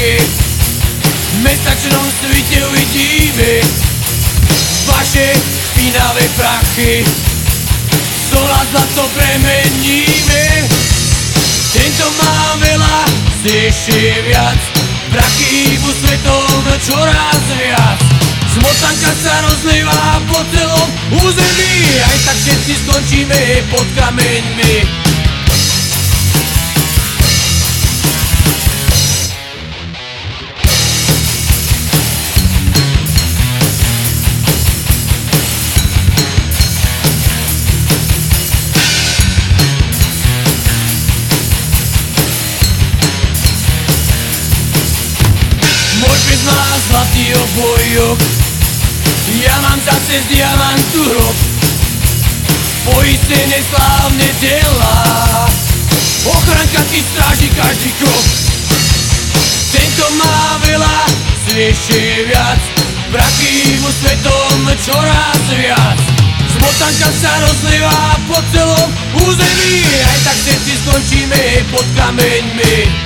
prachy, v mesačnom svite uvidíme vaše špinavé prachy, sol a zlato premeníme. Tento má veľa, ste ešte viac, prachy vo svetom čoraz viac. Smotanka sa rozlieva po celom území, aj tak všetci skončíme pod kameňmi. Môj pes má zlatý obojok, ja mám zase z diamantu hrob. Poistené slávne delá, ochranka ti stráži každý krok. Tento má veľa, si ešte viac, prachy vo svetom čoraz viac. Smotanka sa rozlieva po celom území, aj tak všetci skončíme pod kameňmi.